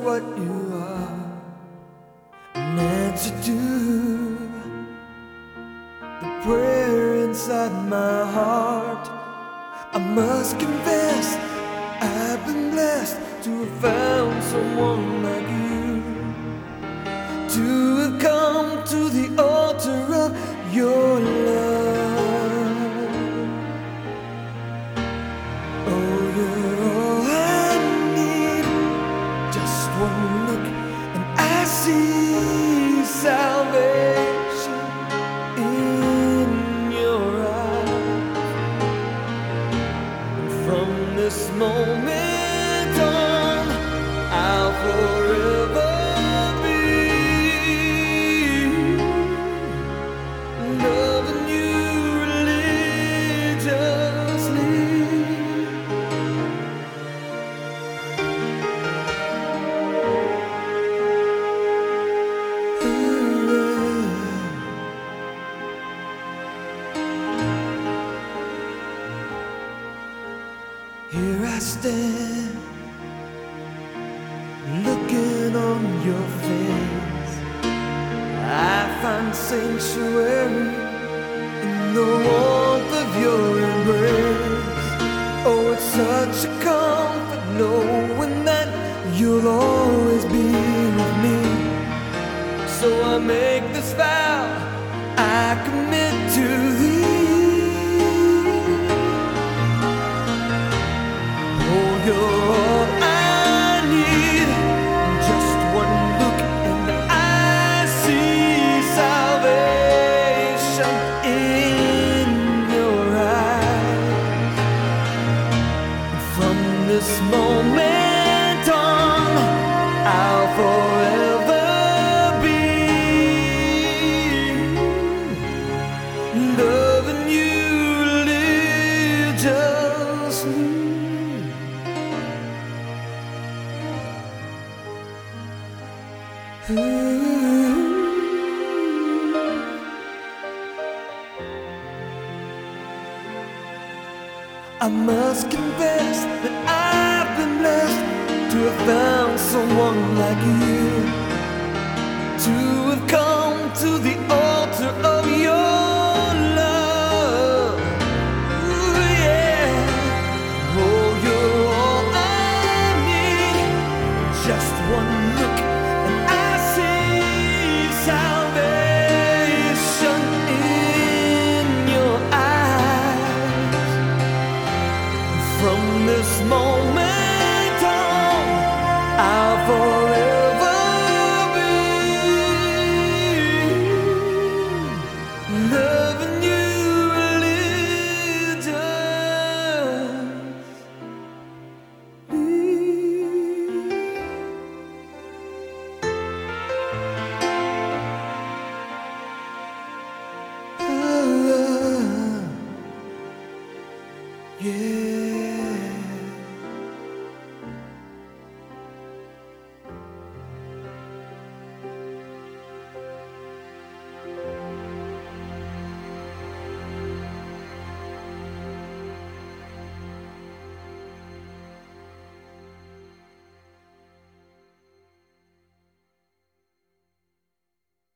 what you are, an answer to the prayer inside my heart. I must confess, I've been blessed to have found someone like you, to have come to the altar of your love. Oh, you're all I need. Just one look and I see salvation in your eyes. And from this moment on, I'll forever be loving you religiously. Here I stand, looking on your face. I find sanctuary in the warmth of your embrace. Oh, it's such a comfort knowing that you'll always be with me. So I make this vow, I commit to thee. Oh, you're all I need. Just one look and I see salvation in your eyes. From this moment on, I'll forever be loving you religiously. I must confess that I've been blessed to have found someone like you, to have come to the altar of your love. Ooh, yeah. Oh, you're all I need. Just one look and I see salvation in your eyes. From this moment on, I'll forever be loving you religiously. Yeah.